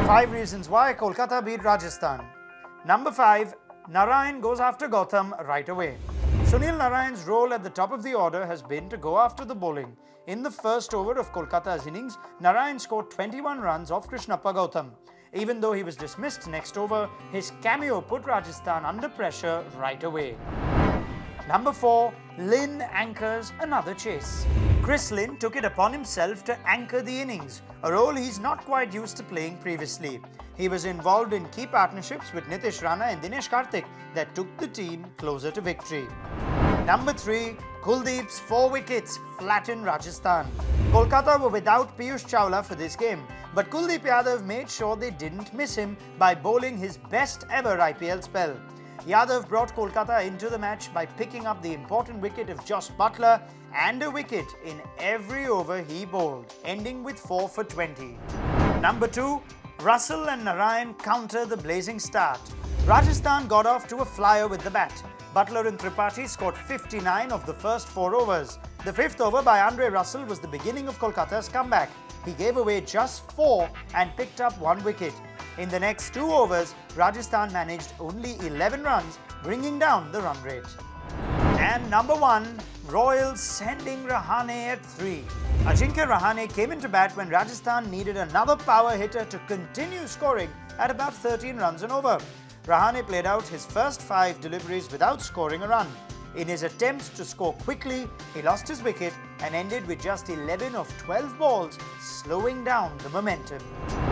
5 reasons why Kolkata beat Rajasthan. Number 5, Narayan goes after Gautam right away. Sunil Narayan's role at the top of the order has been to go after the bowling. In the first over of Kolkata's innings, Narayan scored 21 runs off Krishnappa Gautam. Even though he was dismissed next over, his cameo put Rajasthan under pressure right away. Number 4, Lynn anchors another chase. Chris Lynn took it upon himself to anchor the innings, a role he's not quite used to playing previously. He was involved in key partnerships with Nitish Rana and Dinesh Karthik that took the team closer to victory. Number 3, Kuldeep's 4 wickets flattened Rajasthan. Kolkata were without Piyush Chawla for this game, but Kuldeep Yadav made sure they didn't miss him by bowling his best ever IPL spell. Yadav brought Kolkata into the match by picking up the important wicket of Jos Buttler and a wicket in every over he bowled, ending with 4 for 20. Number 2, Russell and Narayan counter the blazing start. Rajasthan got off to a flyer with the bat. Buttler and Tripathi scored 59 of the first 4 overs. The 5th over by Andre Russell was the beginning of Kolkata's comeback. He gave away just 4 and picked up 1 wicket. In the next 2 overs, Rajasthan managed only 11 runs, bringing down the run rate. And number 1, Royals sending Rahane at 3. Ajinkya Rahane came into bat when Rajasthan needed another power hitter to continue scoring at about 13 runs an over. Rahane played out his first 5 deliveries without scoring a run. In his attempts to score quickly, he lost his wicket and ended with just 11 of 12 balls, slowing down the momentum.